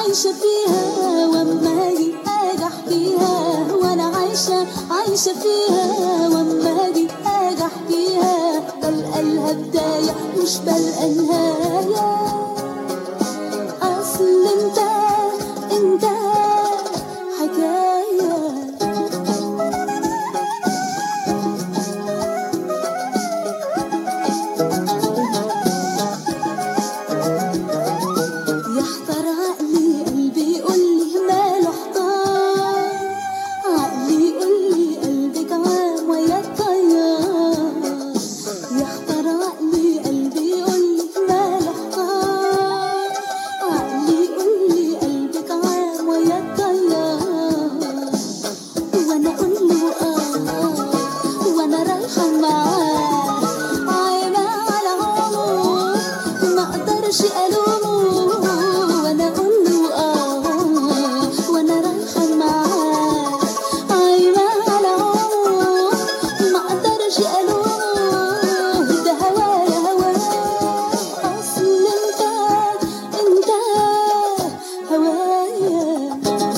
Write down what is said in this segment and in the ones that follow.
عايشة فيها وأما أجي أحكيها، وأنا عايشة فيها وأما أجي أحكيها بلقى لها بداية مش بلقى نهاية. أصل أنت حكاية. يحتار عقلي قلبي يقولي ماله احتار، عقلي يقولي قلبك عام ويا الطيار. يحتار عقلي قلبي يقولي ماله احتار، عقلي يقولي قلبك عام ويا الطيار. وانا اقوله وانا رايحة معاه عايمة على عمره ما اقدرش الومه. وانا اقوله وانا رايحة معاه عايمة على عمره ما اقدرش الومه. ده هوايا اصل انت هوايا.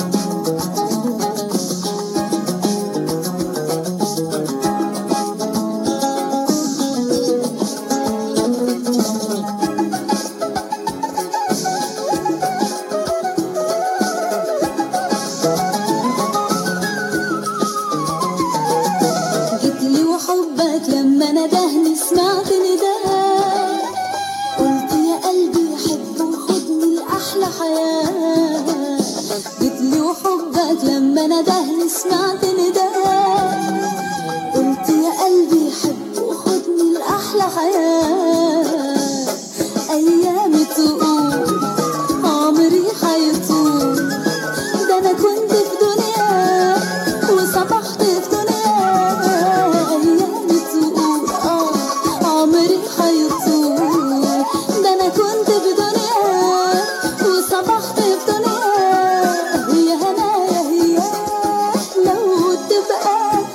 جيتلي وحبك لما ندهني سمعت نداء، قلت يا قلبي حب وخدني لأحلى حياة. جيتلي وحبك لما ندهني سمعت نداء، قلت يا قلبي حب وخدني لأحلى حياة. أيامي تقول عمري حيطول، ده أنا كنت في دنيا وصبحت في دنيا. أيامي تقول عمري حيطول، ده أنا كنت في دنيا وصبحت في دنيا. هي هنايا هي لو تبقى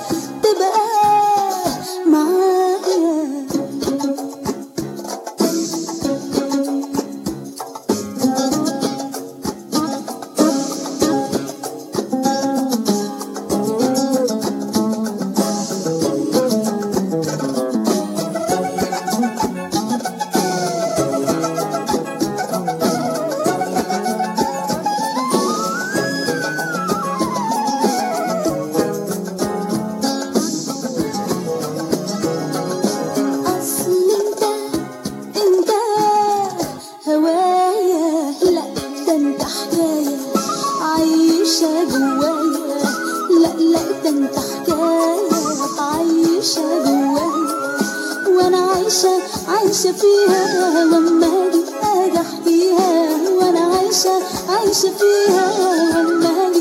معايا. أصل أنت هوايا. لا ده أنت حكاية عايشة جوايا. لا ده أنت حكاية عايشة جوايا. وأنا عايشة فيها وأما أجي أحكيها، وأنا عايشة فيها وأما أجي